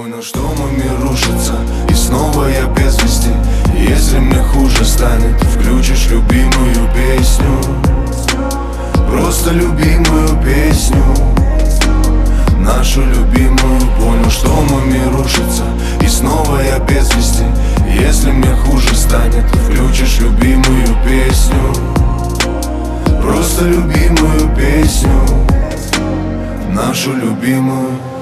Понял, что мой мир рушится, и снова я без вести. Если мне хуже станет, ты включишь любимую песню. Просто любимую песню, нашу любимую. Понял, что мой мир рушится, и снова я без вести. Если мне хуже станет, ты включишь любимую песню. Просто любимую песню, нашу любимую.